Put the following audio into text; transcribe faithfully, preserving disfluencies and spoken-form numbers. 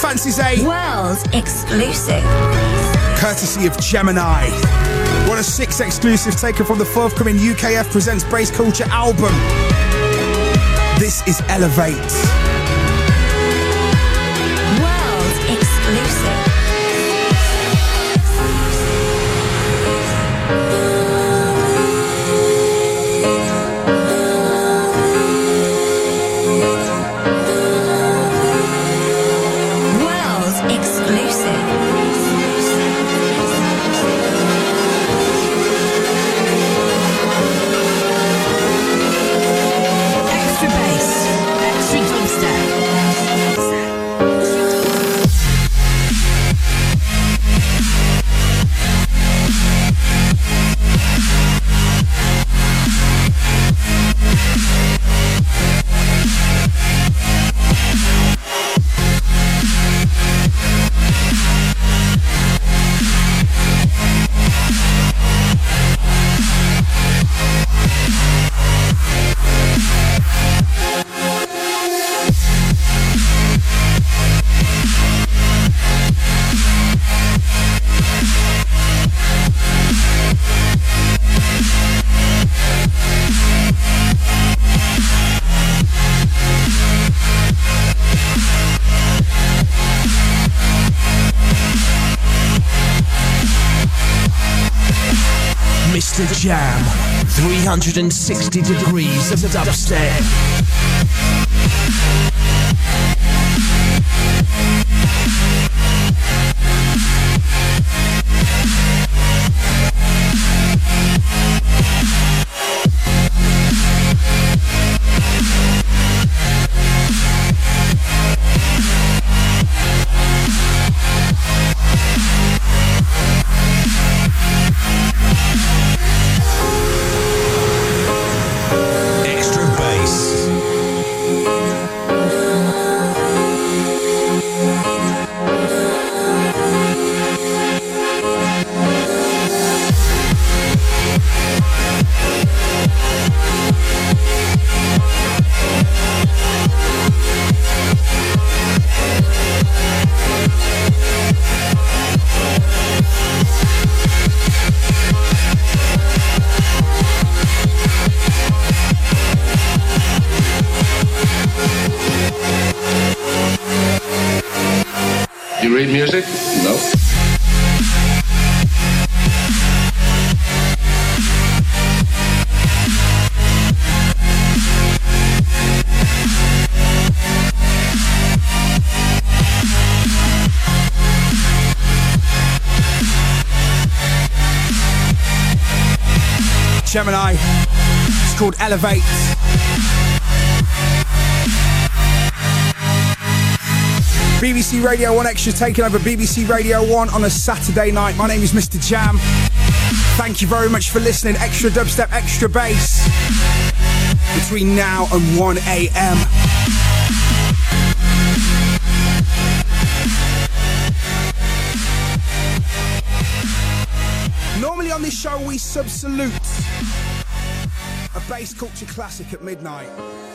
fancies a world exclusive, courtesy of Gemini. What a six exclusive taken from the forthcoming U K F Presents Bass Culture album. This is Elevate. world exclusive. Mister Jam, three hundred sixty degrees of dubstep. You read music? No. Gemini. It's called Elevate. B B C Radio one Extra taking over B B C Radio one on a Saturday night. My name is Mister Jam. Thank you very much for listening. Extra dubstep, extra bass between now and one a.m. Normally on this show we sub-salute a bass culture classic at midnight.